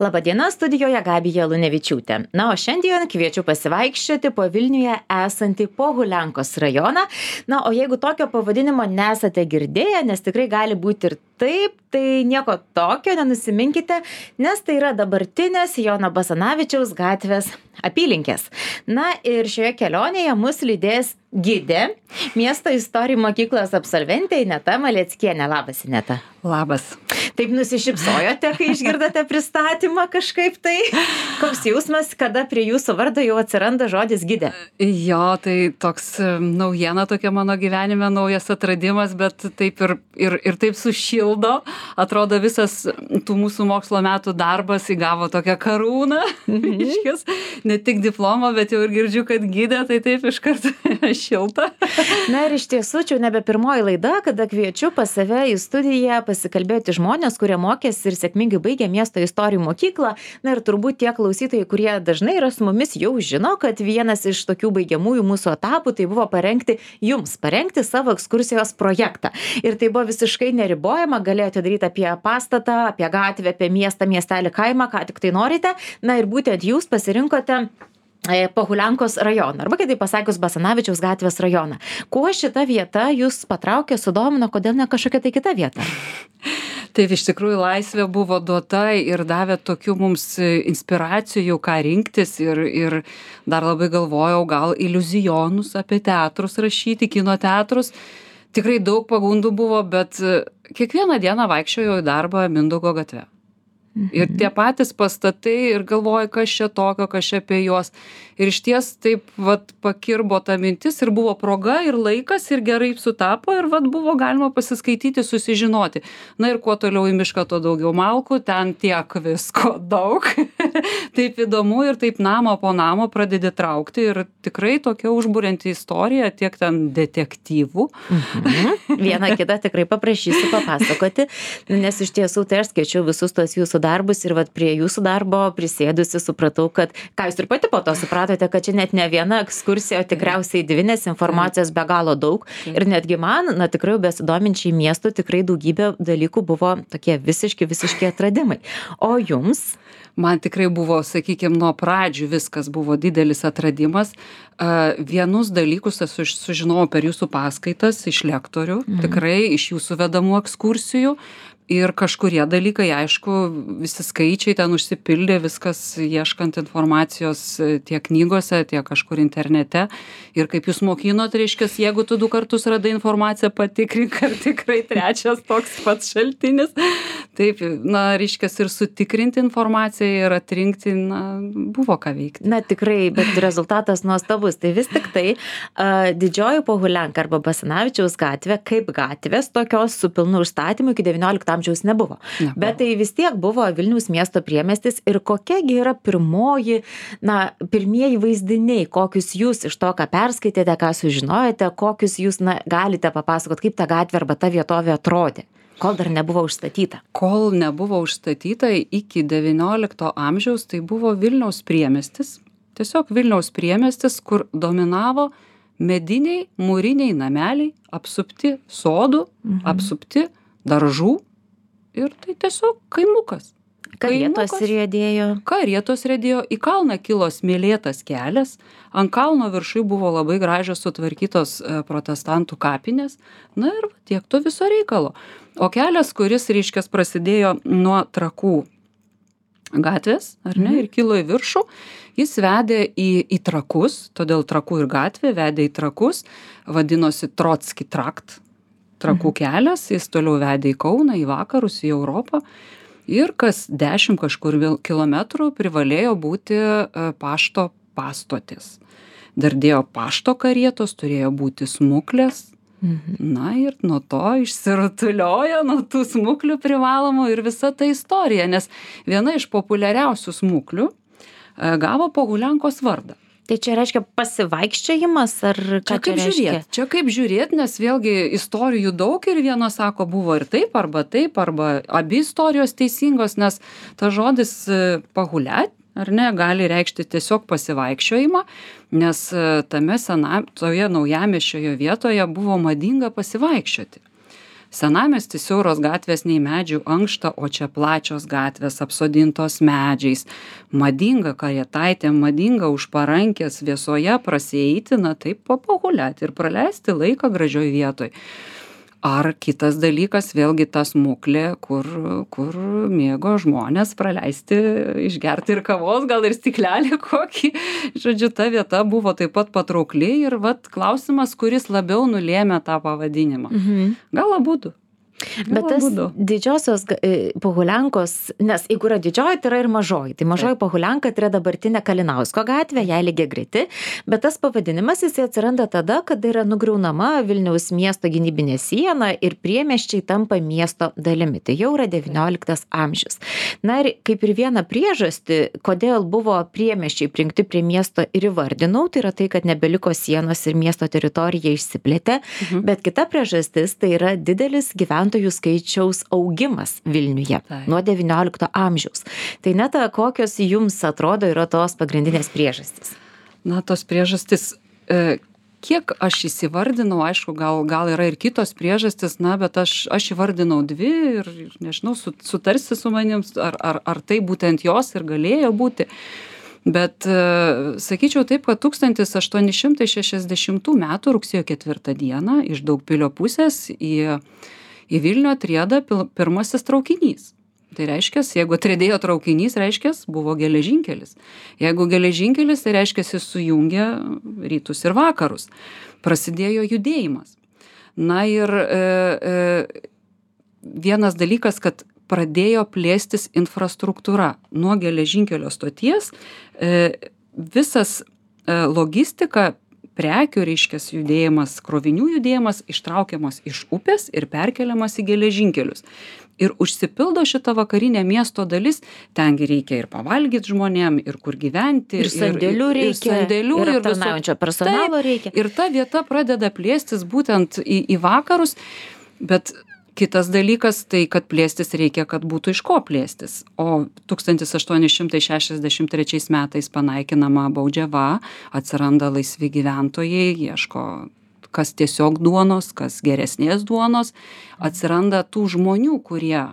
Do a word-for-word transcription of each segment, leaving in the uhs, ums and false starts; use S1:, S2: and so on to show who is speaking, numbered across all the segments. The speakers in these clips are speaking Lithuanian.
S1: Labadiena, studijoje Gabija Lunevičiūtė. Na, o šiandien kviečiu pasivaikščioti po Vilniuje esantį Pohuliankos rajoną. Na, o jeigu tokio pavadinimo nesate girdėję, nes tikrai gali būti ir taip, tai nieko tokio, nenusiminkite, nes tai yra dabartinės Jono Basanavičiaus gatvės apylinkės. Na, ir šioje kelionėje mus lydės gidė, miesto istorijų mokyklos absolventė Ineta Maleckienė. Labas, Ineta.
S2: Labas.
S1: Taip nusišypsojote, kai išgirdote pristatymą kažkaip tai. Koks jausmas, kada prie jūsų vardo jau atsiranda žodis gidė?
S2: Jo, tai toks naujiena tokia mano gyvenime, naujas atradimas, bet taip ir, ir, ir taip sušildo. Atrodo, visas tų mūsų mokslo metų darbas įgavo tokią karūną. Mhm. Ne tik diplomą, bet jau ir girdžiu, kad gidė, tai taip iškart šilta.
S1: Na ir iš tiesų, čia nebe pirmoji laida, kada kviečiu pas save į studiją pasikalbėti žmonės, kurie mokėsi ir sėkmingai baigė miesto istorijų mokyklą. Na ir turbūt tie klausytojai, kurie dažnai yra su mumis, jau žino, kad vienas iš tokių baigiamųjų mūsų etapų tai buvo parengti jums, parengti savo ekskursijos projektą. Ir tai buvo visiškai neribojama, galėjote daryti apie pastatą, apie gatvę, apie miestą, miestelį, kaimą, ką tik tai norite. Na ir būtent jūs pasirinkote Pohuliankos rajoną, arba kitaip pasakius Basanavičiaus gatvės rajoną. Kuo šita vieta jūs patraukė, sudomino, kodėl ne kažkokia tai kita vieta?
S2: Taip, iš tikrųjų laisvė buvo duota ir davė tokių mums inspiracijų, ką rinktis, ir, ir dar labai galvojau, gal iliuzijonus apie teatrus rašyti, kino teatrus. Tikrai daug pagundų buvo, bet kiekvieną dieną vaikščiojau į darbą Mindaugo gatve. Ir tie patys pastatai ir galvoju, kas čia tokio, kas čia apie juos. Ir išties taip vat pakirbo ta mintis ir buvo proga ir laikas ir gerai sutapo ir vat buvo galima pasiskaityti, susižinoti. Na ir kuo toliau į mišką, to daugiau malkų, ten tiek visko daug. Taip įdomu ir taip namo po namo pradedi traukti ir tikrai tokia užburianti istorija, tiek ten detektyvų.
S1: Mhm. Vieną kitą tikrai paprašysiu papasakoti, nes iš tiesų tai aš skaičiau visus tos jūsų darbus ir vat prie jūsų darbo prisėdusi supratau, kad, ką jūs ir pati po to supratote, kad čia net ne viena ekskursija, o tikriausiai dvi, nes informacijos be galo daug. Ir netgi man, na tikrai besidominčiai miestų, tikrai daugybė dalykų buvo tokie visiški, visiški atradimai. O jums?
S2: Man tikrai buvo, sakykime, nuo pradžių viskas buvo didelis atradimas. Uh, vienus dalykus aš sužinojau per jūsų paskaitas iš lektorių, mhm. tikrai iš jūsų vedamų ekskursijų. Ir kažkurie dalykai, aišku, visi skaičiai ten užsipildė, viskas ieškant informacijos tiek knygose, tiek kažkur internete. Ir kaip jūs mokinot, reiškia, jeigu tu du kartus radai informaciją, patikrink, ar tikrai trečias toks pats šaltinis. Taip, na, reiškia, ir sutikrinti informaciją ir atrinkti, na, buvo ką veikti.
S1: Na, tikrai, bet rezultatas nuostabus. Tai vis tik tai uh, didžioji Pohulianka arba Basanavičiaus gatvė, kaip gatvės tokios su pilnu užstatymu iki devyniolikto amžiaus nebuvo. nebuvo. Bet tai vis tiek buvo Vilniaus miesto priemiestis ir kokiagi yra pirmoji, na, pirmieji vaizdiniai, kokius jūs iš to, ką perskaitėte, ką sužinojote, kokius jūs, na, galite papasakot, kaip ta gatvė arba ta vietovė atrodė, kol dar nebuvo užstatyta.
S2: Kol nebuvo užstatyta iki devyniolikto amžiaus, tai buvo Vilniaus priemiestis, tiesiog Vilniaus priemiestis, kur dominavo mediniai, mūriniai nameliai, apsupti sodų, mhm. apsupti daržų. Ir tai tiesiog kaimukas.
S1: Karietos riedėjo.
S2: Karietos riedėjo. Į kalną kilo smėlėtas kelias. Ant kalno viršui buvo labai gražios sutvarkytos protestantų kapinės. Na ir tiek to viso reikalo. O kelias, kuris, reiškia, prasidėjo nuo Trakų gatvės, ar ne, ir kilo į viršų, jis vedė į, į Trakus, todėl Trakų ir gatvė vedė į Trakus, vadinosi Trotski trakt. Trakų kelias, jis toliau vedė į Kauną, į vakarus, į Europą ir kas dešimt kažkur kilometrų privalėjo būti pašto pastotės. Dardėjo pašto karietos, turėjo būti smuklės, mhm. na ir nuo to išsirutuliojo, nuo tų smuklių privalomų ir visa ta istorija, nes viena iš populiariausių smuklių gavo Pohuliankos vardą.
S1: Tai čia reiškia pasivaikščiojimas, ar ką čia,
S2: čia reiškia? Žiūrėt, čia kaip žiūrėt, nes vėlgi istorijų daug ir vieno sako buvo ir taip, arba taip, arba abi istorijos teisingos, nes ta žodis pahuliat, ar ne, gali reikšti tiesiog pasivaikščiojimą, nes tame sena, toje naujamiesčioje vietoje buvo madinga pasivaikščioti. Senamiestis siauros gatvės nei medžių ankšta, o čia plačios gatvės apsodintos medžiais. Madinga karietaitė, madinga už parankės vėsoje prasieiti, na taip papahuliati ir praleisti laiką gražioj vietoj. Ar kitas dalykas, vėlgi ta smuklė, kur, kur mėgo žmonės praleisti, išgerti ir kavos, gal ir stiklelį kokį. Žodžiu, ta vieta buvo taip pat patraukli ir vat klausimas, kuris labiau nulėmė tą pavadinimą. Mhm. Gal abudu.
S1: Bet tas didžiosios Pohuliankos, nes jeigu yra didžioji, tai yra ir mažoji. Tai mažoji Pohulianka tai yra dabartinė Kalinausko gatvė, ją lygiai greiti. Bet tas pavadinimas jis atsiranda tada, kada yra nugriaunama Vilniaus miesto gynybinė siena ir priemiesčiai tampa miesto dalimi. Tai jau yra devynioliktas amžius. Na ir kaip ir vieną priežastį, kodėl buvo priemiesčiai prijungti prie miesto ir įvardinau, tai yra tai, kad nebeliko sienos ir miesto teritorija išsiplėtė. Mhm. Bet kita priežastis tai yra didelis gyventojų skaičiaus augimas Vilniuje tai. Nuo devyniolikto amžiaus. Tai Neta, kokios jums atrodo yra tos pagrindinės priežastys?
S2: Na, tos priežastys, e, kiek aš įsivardinau, aišku, gal, gal yra ir kitos priežastys, na, bet aš, aš įvardinau dvi ir, nežinau, sutarsi su manim, ar, ar, ar tai būtent jos ir galėjo būti. Bet e, sakyčiau taip, kad tūkstantis aštuoni šimtai šešiasdešimtų metų rugsėjo ketvirtą dieną iš Daugpilio pusės į Į Vilnių atrieda pirmasis traukinys. Tai reiškia, jeigu atriedėjo traukinys, reiškia, buvo geležinkelis. Jeigu geležinkelis, tai reiškia, jis sujungia rytus ir vakarus. Prasidėjo judėjimas. Na ir e, e, vienas dalykas, kad pradėjo plėstis infrastruktūra. Nuo geležinkelio stoties e, visas e, logistika, prekių, reiškias judėjimas, krovinių judėjimas ištraukiamas iš upės ir perkeliamas į geležinkelius. Ir užsipildo šitą vakarinę miesto dalis, tengi reikia ir pavalgyti žmonėm, ir kur gyventi.
S1: Ir sandėlių reikia, ir, sandėlių,
S2: ir,
S1: ir aptarnaujančio personalo
S2: taip,
S1: reikia.
S2: Ir ta vieta pradeda plėstis būtent į, į vakarus, bet kitas dalykas tai, kad plėstis reikia, kad būtų iš ko plėstis. O tūkstantis aštuoni šimtai šešiasdešimt trečiais metais panaikinama baudžiava, atsiranda laisvi gyventojai, ieško kas tiesiog duonos, kas geresnės duonos, atsiranda tų žmonių, kurie,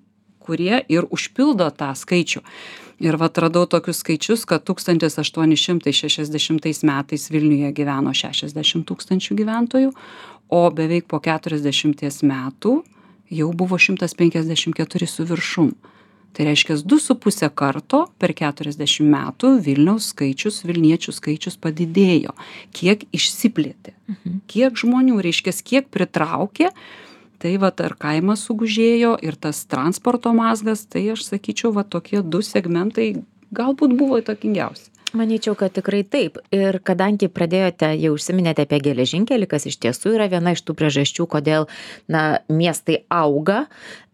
S2: kurie ir užpildo tą skaičių. Ir vat radau tokius skaičius, kad tūkstantis aštuoni šimtai šešiasdešimtais metais Vilniuje gyveno šešiasdešimt tūkstančių gyventojų, o beveik po keturiasdešimties metų jau buvo šimtas penkiasdešimt keturi su viršum. Tai reiškia, du su pusę karto per keturiasdešimt metų Vilniaus skaičius, Vilniečių skaičius padidėjo. Kiek išsiplėtė, mhm. kiek žmonių, reiškia, kiek pritraukė, tai vat ar kaimas sugužėjo ir tas transporto mazgas, tai aš sakyčiau, va tokie du segmentai galbūt buvo įtakingiausi.
S1: Manyčiau, kad tikrai taip. Ir kadangi pradėjote, jau užsiminėte apie geležinkelį, kas iš tiesų yra viena iš tų priežasčių, kodėl na, miestai auga,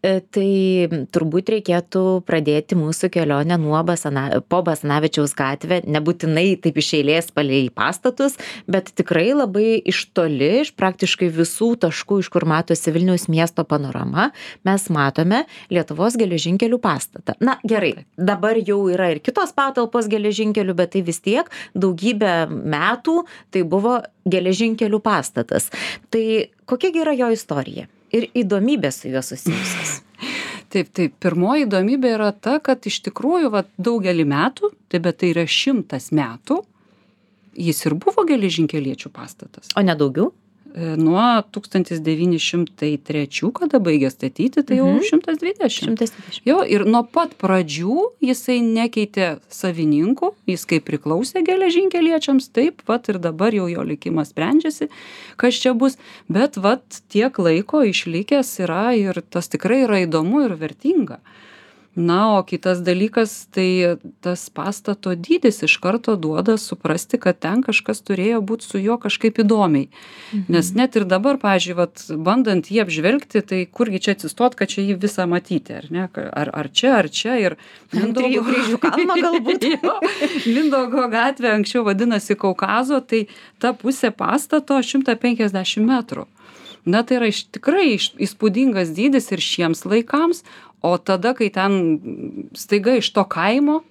S1: tai turbūt reikėtų pradėti mūsų kelionę nuo Basana, po Basanavičiaus gatvę, nebūtinai taip iš eilės palei pastatus, bet tikrai labai iš toli, iš praktiškai visų taškų, iš kur matosi Vilniaus miesto panorama, mes matome Lietuvos geležinkelių pastatą. Na gerai, dabar jau yra ir kitos patalpos geležinkelių, bet tai vis tiek daugybę metų tai buvo geležinkelių pastatas. Tai kokia yra jo istorija? Ir įdomybė su juo susijusios.
S2: Taip, taip. Pirmoji įdomybė yra ta, kad iš tikrųjų va, daugelį metų, tai bet tai yra šimtas metų, jis ir buvo geležinkeliečių pastatas.
S1: O ne daugiau?
S2: Nuo tūkstantis devyni šimtai trečių, kada baigė statyti, tai jau mhm. šimtas dvidešimt.
S1: šimtas dvidešimt.
S2: Jo, ir nuo pat pradžių jisai nekeitė savininkų, jis kaip priklausė geležinkeliečiams, taip, vat ir dabar jau jo likimas sprendžiasi, kas čia bus, bet vat tiek laiko išlikęs yra ir tas tikrai yra įdomu ir vertinga. Na, o kitas dalykas, tai tas pastato dydis iš karto duoda suprasti, kad ten kažkas turėjo būti su juo kažkaip įdomiai. Mhm. Nes net ir dabar, pavyzdžiui, vat, bandant jį apžvelgti, tai kurgi čia atsistot, kad čia jį visą matyti, ar ne? Ar, ar čia, ar čia ir
S1: Mindaugo kryžių kalną galbūt.
S2: jo, Mindaugo gatvė anksčiau vadinasi Kaukazo, tai ta pusė pastato šimtas penkiasdešimt metrų. Na, tai yra iš, tikrai iš, įspūdingas dydis ir šiems laikams, o tada, kai ten staiga iš to kaimo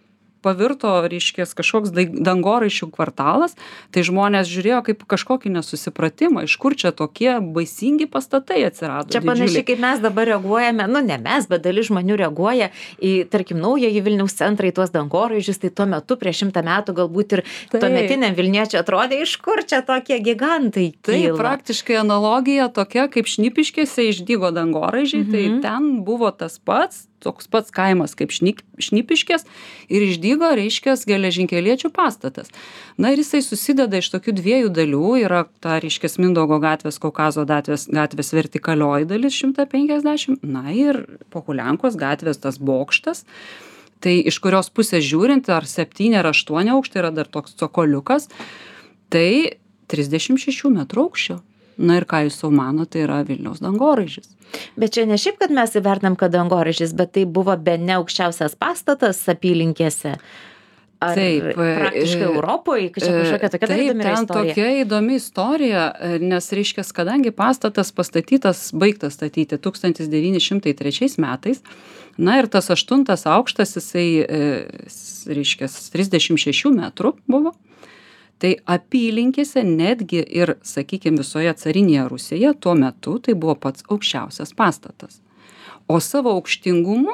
S2: pavirto, reiškia, kažkoks dangoraižių kvartalas, tai žmonės žiūrėjo kaip kažkokį nesusipratimą, iš kur čia tokie baisingi pastatai atsirado.
S1: Čia panašiai, kaip mes dabar reaguojame, nu ne mes, bet dalis žmonių reaguoja į, tarkim, naująjį Vilniaus centrą, į tuos dangoraižius, tai tuo metu prieš šimtą metų galbūt ir tuometiniam Vilniečiui atrodė, iš kur čia tokie gigantai kyla.
S2: Tai praktiškai analogija tokia, kaip Šnipiškėse išdygo dangoraižiai, mhm. tai ten buvo tas pats, toks pats kaimas kaip šnip, Šnipiškės ir išdygo, reiškia, geležinkeliečių pastatas. Na ir jisai susideda iš tokių dviejų dalių, yra ta, reiškia, Mindaugo gatvės, Kaukazo gatvės, gatvės vertikalioji dalis šimtas penkiasdešimt, na ir Pohuliankos gatvės tas bokštas, tai iš kurios pusės žiūrint, ar septyni ar aštuoni aukštai, yra dar toks cokoliukas, tai trisdešimt šešių metrų aukščio. Na ir ką jūs jau mano, tai yra Vilniaus dangoraižis.
S1: Bet čia ne šiaip, kad mes įvertinam, kad dangoraižis, bet tai buvo bene aukščiausias pastatas apylinkėse. Ar
S2: taip,
S1: praktiškai Europoje, čia kažkokia tokia
S2: taip,
S1: įdomi
S2: ten
S1: istorija.
S2: Tokia įdomi istorija, nes, reiškia, kadangi pastatas pastatytas, baigtas statyti tūkstantis devyni šimtai trečiais metais, na ir tas aštuntas aukštas, jisai, reiškia, trisdešimt šešių metrų buvo, tai apylinkėse netgi ir, sakykime, visoje carinėje Rusijoje tuo metu tai buvo pats aukščiausias pastatas. O savo aukštingumu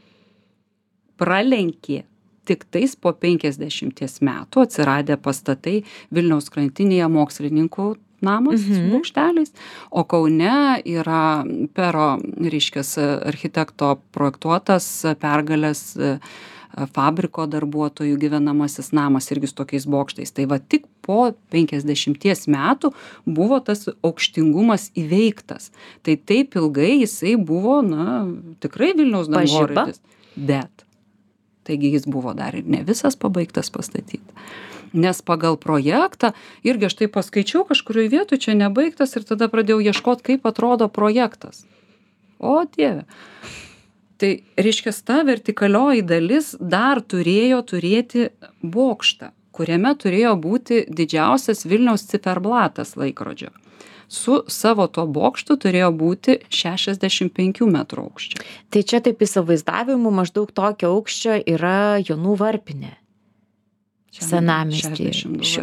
S2: pralenkė tik tais po penkiasdešimties metų atsiradę pastatai Vilniaus krantinėje mokslininkų namas su bokšteliais, o Kaune yra Pero, reiškia, architekto projektuotas Pergalės fabriko darbuotojų gyvenamasis namas irgi su tokiais bokštais. Tai va tik po penkiasdešimties metų buvo tas aukštingumas įveiktas. Tai taip ilgai jisai buvo, na, tikrai Vilniaus dangoraižis. Bet, taigi jis buvo dar ir ne visas pabaigtas pastatyti. Nes pagal projektą, irgi aš tai paskaičiau kažkurioje vietoje, čia nebaigtas ir tada pradėjau ieškoti, kaip atrodo projektas. O Dieve. Tai reiškia, ta vertikalioji dalis dar turėjo turėti bokštą, kuriame turėjo būti didžiausias Vilniaus ciferblatas laikrodžio. Su savo to bokštu turėjo būti šešiasdešimt penkių metrų aukščio.
S1: Tai čia taip įsivaizdavimu maždaug tokio aukščio yra Jonų varpinė. Senamiestį.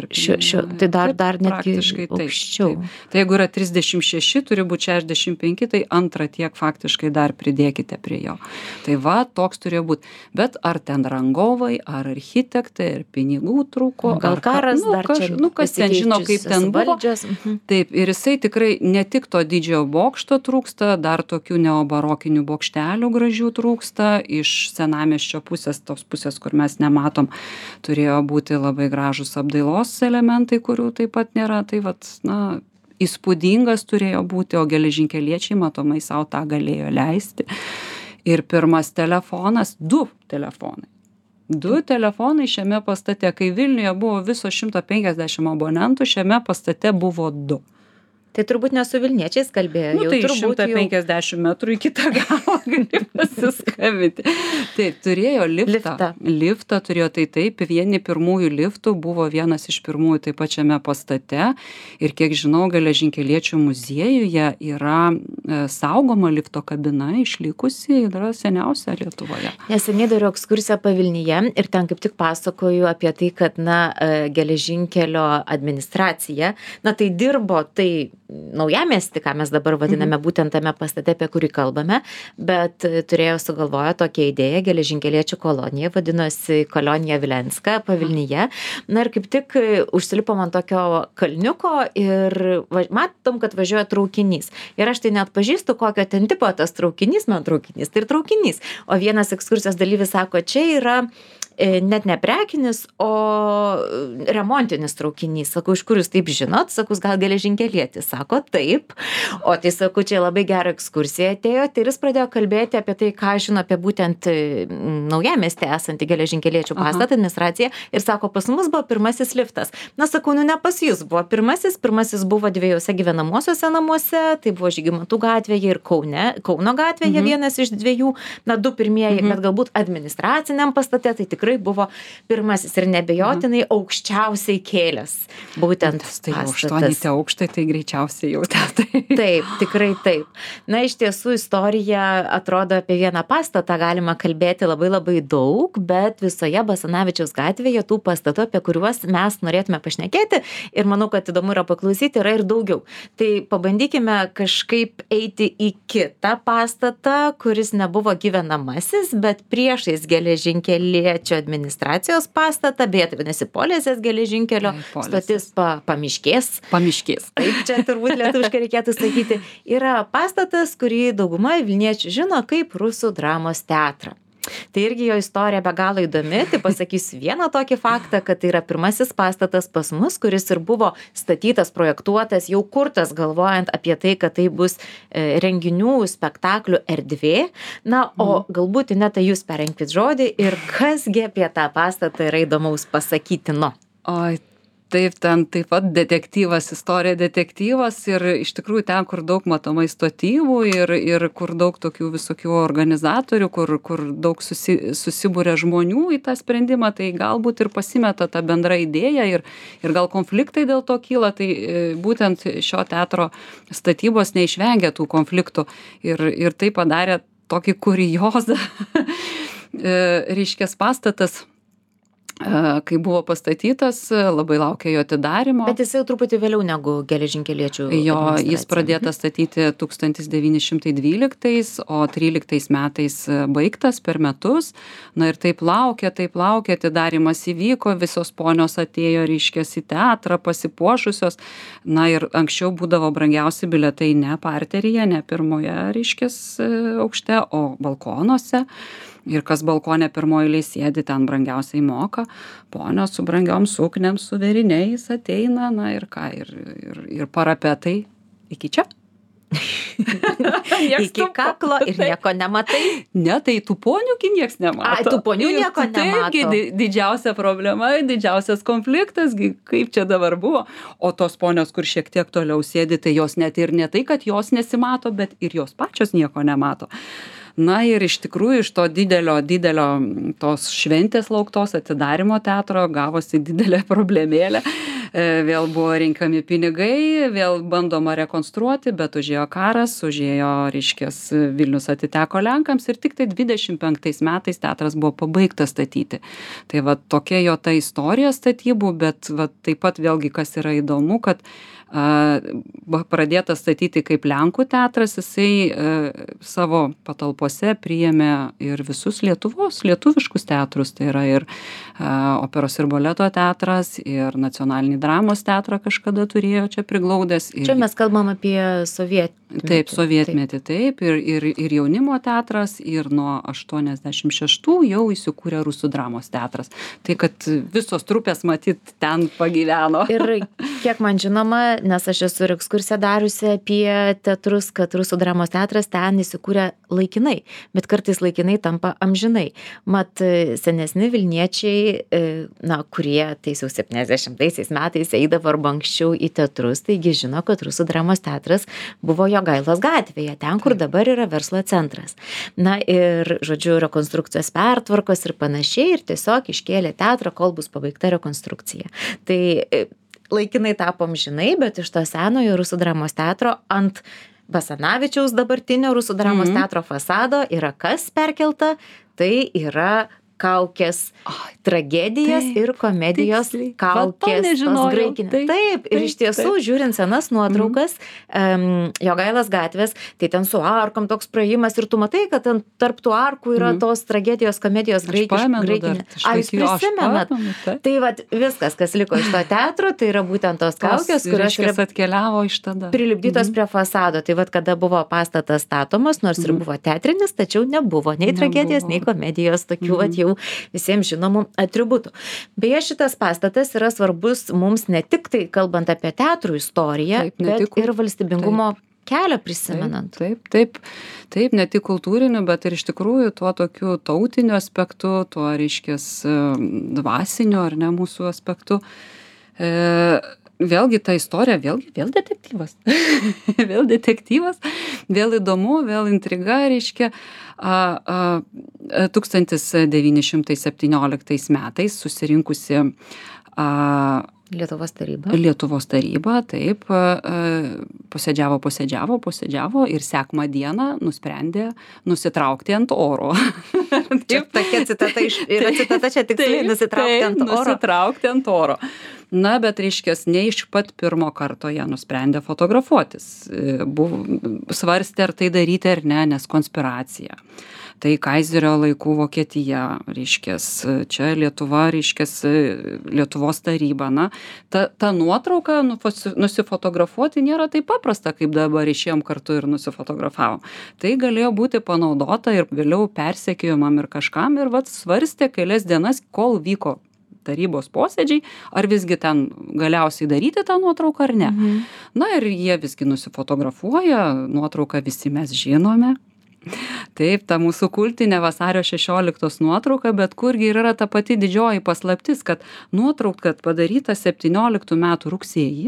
S1: Tai dar, dar netgi aukščiau.
S2: Taip, taip. Tai jeigu yra trisdešimt šeši, turi būti šešiasdešimt penki, tai antrą tiek faktiškai dar pridėkite prie jo. Tai va, toks turėjo būti. Bet ar ten rangovai, ar architektai, ar pinigų trūko,
S1: gal karas
S2: nu,
S1: dar
S2: kaž,
S1: čia,
S2: nu, kas ten žino, kaip ten buvo.
S1: Mhm.
S2: Taip, ir jisai tikrai ne tik to didžiojo bokšto trūksta, dar tokių neobarokinių bokštelių gražių trūksta. Iš senamiesčio pusės, tos pusės, kur mes nematom, turėjo būti būti labai gražus apdailos elementai, kurių taip pat nėra. Tai vat, na, įspūdingas turėjo būti, o geležinkeliečiai matomai savo tą galėjo leisti. Ir pirmas telefonas, du telefonai. Du telefonai šiame pastate, kai Vilniuje buvo viso šimtas penkiasdešimt abonentų, šiame pastate buvo du.
S1: Tai turbūt ne su Vilniečiais kalbėjo.
S2: Nu, tai šimtas penkiasdešimt metrų į kitą galą gali pasiskambinti. Taip, turėjo liftą. Liftą. Liftą turėjo, tai taip, vieni pirmųjų liftų buvo vienas iš pirmųjų taip pačiame pastate. Ir kiek žinau, geležinkeliečių muziejuje yra e, saugoma lifto kabina, išlikusi, yra seniausia Lietuvoje.
S1: Neseniai dariau ekskursiją Pavilnyje ir ten kaip tik pasakoju apie tai, kad, na, geležinkelio administracija, na, tai dirbo, tai Naujamiestį, ką mes dabar vadiname mhm. būtent tame pastate, apie kurį kalbame, bet turėjo sugalvoję tokią idėją, geležinkeliečių kolonija, vadinosi Kolonija Vilenska, Pavilnyje. Na ir kaip tik užsilipom ant tokio kalniuko ir va, matom, kad važiuoja traukinys. Ir aš tai net pažįstu, kokio ten tipo tas traukinys, man traukinys, tai ir traukinys. O vienas ekskursijos dalyvis sako, čia yra net ne prekinis, o remontinis traukinys. Sakau, iš kur jūs taip žinot? Sakau, gal geležinkelietis. Sako, taip. O tai sakau, čia labai gerą ekskursiją atėjo. Tai jis pradėjo kalbėti apie tai, ką žino apie būtent Naujamiestį esantį geležinkeliečių pastatą, administraciją. Ir sako, pas mus buvo pirmasis liftas. Na, sakau, nu ne pas jūs buvo pirmasis. Pirmasis buvo dviejose gyvenamuosiuose namuose. Tai buvo Žygimantų gatvėje ir Kaune, Kauno gatvėje mhm. vienas iš dviejų. Na, du pirmieji, mhm. bet galbūt administraciniam pastate, tai tikrai tikrai buvo pirmasis ir neabejotinai aukščiausiai kėlęs būtent
S2: Tai jau
S1: pastatas.
S2: aštuoni tie aukštai, tai greičiausiai jau teatrai.
S1: Taip, tikrai taip. Na, iš tiesų istorija atrodo apie vieną pastatą galima kalbėti labai labai daug, bet visoje Basanavičiaus gatvėje tų pastatų, apie kuriuos mes norėtume pašnekėti ir manau, kad įdomu yra paklausyti, yra ir daugiau. Tai pabandykime kažkaip eiti į kitą pastatą, kuris nebuvo gyvenamasis, bet priešais geležinkeliečio administracijos pastatą, beje, tai vadinasi Polėzės geležinkelio stotis pa, pamiškės.
S2: Pamiškės.
S1: Taip, čia turbūt lietuviškai reikėtų sakyti. Yra pastatas, kurį dauguma vilniečių žino kaip Rusų dramos teatrą. Tai irgi jo istorija be galo įdomi, tai pasakysiu vieną tokį faktą, kad tai yra pirmasis pastatas pas mus, kuris ir buvo statytas, projektuotas, jau kurtas galvojant apie tai, kad tai bus renginių, spektaklių erdvė. Na, o galbūt Ineta jūs perenkit žodį ir kasgi apie tą pastatą yra įdomaus pasakytino.
S2: Oi, taip, ten taip pat detektyvas, istorija detektyvas ir iš tikrųjų ten, kur daug matomai statybų ir, ir kur daug tokių visokių organizatorių, kur, kur daug susi, susibūrė žmonių į tą sprendimą, tai galbūt ir pasimeta tą bendrą idėją ir, ir gal konfliktai dėl to kyla, tai būtent šio teatro statybos neišvengia tų konfliktų ir, ir tai padarė tokį kuriozą. Reiškias pastatas, kai buvo pastatytas, labai laukė jo atidarymo.
S1: Bet jis jau truputį vėliau negu geležinkeliečių.
S2: Jo, jis pradėtas statyti tūkstantis devyni šimtai dvyliktais, o tryliktais metais baigtas per metus. Na ir taip laukė, taip laukė, atidarymas įvyko, visos ponios atėjo, reiškias, į teatrą, pasipuošusios. Na ir anksčiau būdavo brangiausi bilietai ne parteryje, ne pirmoje, reiškias, aukšte, o balkonuose. Ir kas balkone pirmoji eilėj sėdi, ten brangiausiai moka. Ponios su brangiom suknėm, su vėriniais ateina, na ir ką, ir, ir, ir parapetai iki čia.
S1: Iki kaklo ir nieko nematai.
S2: Ne, tai tų ponių nieks nemato.
S1: Ai, tų ponių nieko nemato.
S2: Taigi didžiausia problema, didžiausias konfliktas, kaip čia dabar buvo. O tos ponios, kur šiek tiek toliau sėdi, tai jos net ir ne tai, kad jos nesimato, bet ir jos pačios nieko nemato. Na ir iš tikrųjų iš to didelio, didelio tos šventės lauktos atidarymo teatro gavosi didelė problemėlė. Vėl buvo rinkami pinigai, vėl bandoma rekonstruoti, bet užėjo karas, užėjo, reiškias, Vilnius atiteko Lenkams ir tik tai dvidešimt penktais metais teatras buvo pabaigtas statyti. Tai va tokia jo ta istorija statybų, bet va taip pat vėlgi kas yra įdomu, kad a, pradėtas statyti kaip Lenkų teatras, jisai a, savo patalpose priėmė ir visus Lietuvos, lietuviškus teatrus, tai yra ir a, operos ir baleto teatras, ir nacionalinį dramos teatrą kažkada turėjo čia priglaudęs. Ir,
S1: čia mes kalbam apie sovietmetį.
S2: Taip, sovietmetį, taip, ir, ir, ir jaunimo teatras, ir nuo aštuoniasdešimt šeštų jau įsikūrė Rusų dramos teatras. Tai kad visos trupės matyt ten pagyveno.
S1: Ir kiek man žinoma, nes aš esu ir ekskursiją dariusi apie teatrus, kad Rusų dramos teatras ten įsikūrė laikinai, bet kartais laikinai tampa amžinai. Mat, senesni Vilniečiai, na, kurie tais jau septyniasdešimtaisiais metais eidavo arba anksčiau į teatrus, taigi žino, kad Rusų dramos teatras buvo Jogailos gatvėje, ten, kur dabar yra verslo centras. Na ir, žodžiu, rekonstrukcijos pertvarkos ir panašiai, ir tiesiog iškėlė teatrą, kol bus pabaigta rekonstrukcija. Tai laikinai tapo amžinai, bet iš to senojo Rusų dramos teatro ant Basanavičiaus dabartinio Rusų dramos mm-hmm. teatro fasado yra kas perkelta, tai yra kaukės, tragedijas
S2: taip,
S1: ir komedijos
S2: tiksliai.
S1: kaukės.
S2: Nežinojau,
S1: Graikinė.
S2: taip,
S1: taip, ir
S2: taip,
S1: iš tiesų,
S2: taip.
S1: žiūrint senas nuotraukas, mm. um, Jogailos gatvės, tai ten su arkom toks praėjimas ir tu matai, kad ten tarp tų arkų yra mm. tos tragedijos, komedijos graikinė. A, jūs prisimenat? Tai vat, viskas, kas liko iš to teatro, tai yra būtent tos kaukės, kurios yra
S2: atkeliavo iš tada.
S1: Prilipdytos mm. prie fasado. Tai vat, kada buvo pastatas statomas, nors mm. ir buvo teatrinis, tačiau nebuvo nei nebuvo. tragedijos, nei komedijos, tokių mm. vat jau visiems žinomų atributų. Beje, šitas pastatas yra svarbus mums ne tik tai kalbant apie teatrų istoriją, taip, bet tik, ir valstybingumo taip. kelią prisimenant.
S2: Taip, taip, taip, taip, ne tik kultūriniu, bet ir iš tikrųjų tuo tokiu tautiniu aspektu, tuo, reiškias, dvasiniu ar ne mūsų aspektu. E, vėlgi ta istorija, vėlgi, vėl detektyvas. Vėl detektyvas, vėl įdomu, vėl intriga, reiškia, a, a, tūkstantis devyni šimtai septynioliktais metais susirinkusi a,
S1: Lietuvos taryba.
S2: Lietuvos taryba, taip, posėdžiavo, posėdžiavo, posėdžiavo ir sekmą dieną nusprendė nusitraukti ant oro.
S1: Taip, tokia citata, iš, yra citata čia tiksliai, nusitraukti ant oro.
S2: Nusitraukti ant oro. Na, bet reiškės, ne iš pat pirmo karto jie nusprendė fotografuotis. Buvo, svarstė, ar tai daryti ar ne, nes konspiracija. Tai Kaizerio laikų Vokietija, reiškės, čia Lietuva, reiškės, Lietuvos taryba. Na, ta, ta nuotrauka nusifotografuoti nėra taip paprasta, kaip dabar išėjom kartu ir nusifotografavom. Tai galėjo būti panaudota ir vėliau persekiojimam ir kažkam ir vat svarstė kelias dienas, kol vyko tarybos posėdžiai, ar visgi ten galiausiai daryti tą nuotrauką ar ne. Mhm. Na ir jie visgi nusifotografuoja, nuotrauką visi mes žinome. Taip, ta mūsų kultinė vasario šešioliktos nuotrauka, bet kurgi yra ta pati didžioji paslaptis, kad nuotrauka padaryta septynioliktų metų rugsėjį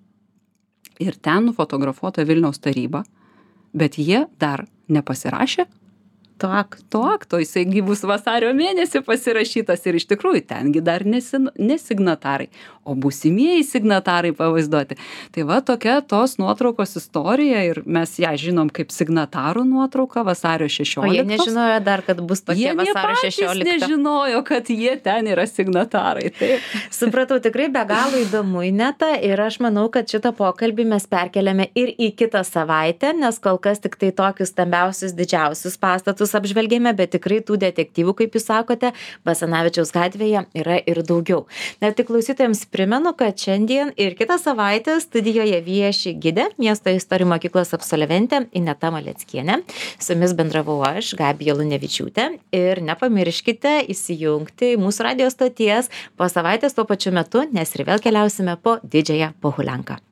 S2: ir ten nufotografuota Vilniaus taryba, bet jie dar nepasirašė
S1: to akto.
S2: To akto, jisai bus vasario mėnesį pasirašytas ir iš tikrųjų tengi dar nesin, nesignatarai, o būsimieji signatarai pavaizduoti. Tai va tokia tos nuotraukos istorija ir mes ją žinom kaip signatarų nuotrauką vasario šešioliktos.
S1: O jie nežinojo dar, kad bus tokie
S2: jie
S1: vasario šešioliktos.
S2: Jie nežinojo, kad jie ten yra signatarai. Taip.
S1: Supratau, tikrai be galo įdomu, Ineta, ir aš manau, kad šitą pokalbį mes perkeliame ir į kitą savaitę, nes kol kas tik tai tokius stambiausius, didžiausius pastatus apžvelgėme, bet tikrai tų detektyvų, kaip jūs sakote, Basanavičiaus gatvėje yra ir daugiau. Net tik klausytojams primenu, kad šiandien ir kitą savaitę studijoje vieši gidė, miesto istorijų mokyklos absolventė Ineta Maleckienė. Su jumis bendravau aš, Gabija Lunevičiūtė. Ir nepamirškite įsijungti į mūsų radijo stoties po savaitės tuo pačiu metu, nes ir vėl keliausime po Didžiąją Pohulianką.